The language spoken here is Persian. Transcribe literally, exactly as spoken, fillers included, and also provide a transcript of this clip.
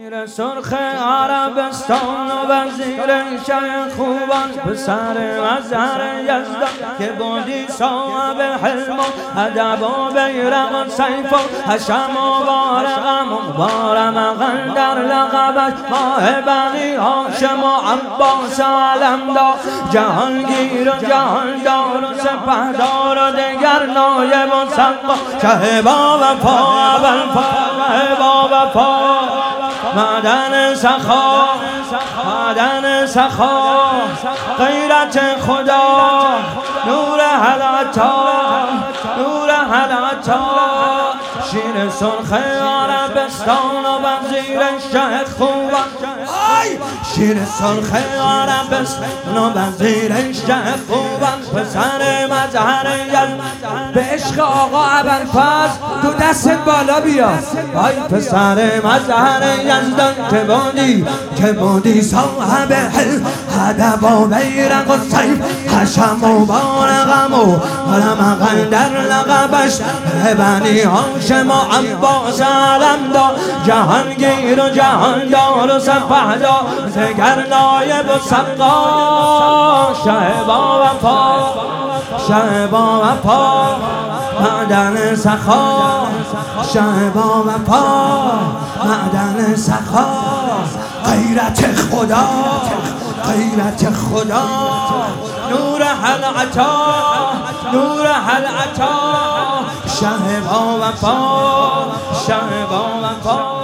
شیر سرخ عربستان و وزیر شه خوبان، پسر مظهر یزدان که بودی صاحب حلم و ادب و بیرق و سیف و حشم و بارقم و بارمغن در لقبش ماه بنی هاشم و عباس علمدار، جهانگیر و جهاندار و سپهدار و دگر نایب و سقا، شه با وفا ابوالفضل شه با وفا معدن سخا معدن سخا، غیرت خدا نور حلاتا نور حلاتا، شیر سرخ عربستان و وزیر شه خوبان، شیر سرخ عربستان و وزیر شه خوبان، پسر مظهر یزدان. به عشق آقا ابوالفضل تو دستت بالا بیا، آی پسر مظهر یزدان که بودی که بودی صاحب حلم ادب و بیرق و سیف، حشم و بارقم و رمغن در لقبش بنی هاشم و عباس علمدار، جهانگیر و جهاندار و سپهدار دگر نایب و سقا، شه با وفا شه با وفا معدن سخا، شه با وفا معدن سخا، غیرت خدا غیرت خدا نور حلعتا نور حلعتا، شه با وفا شه با وفا.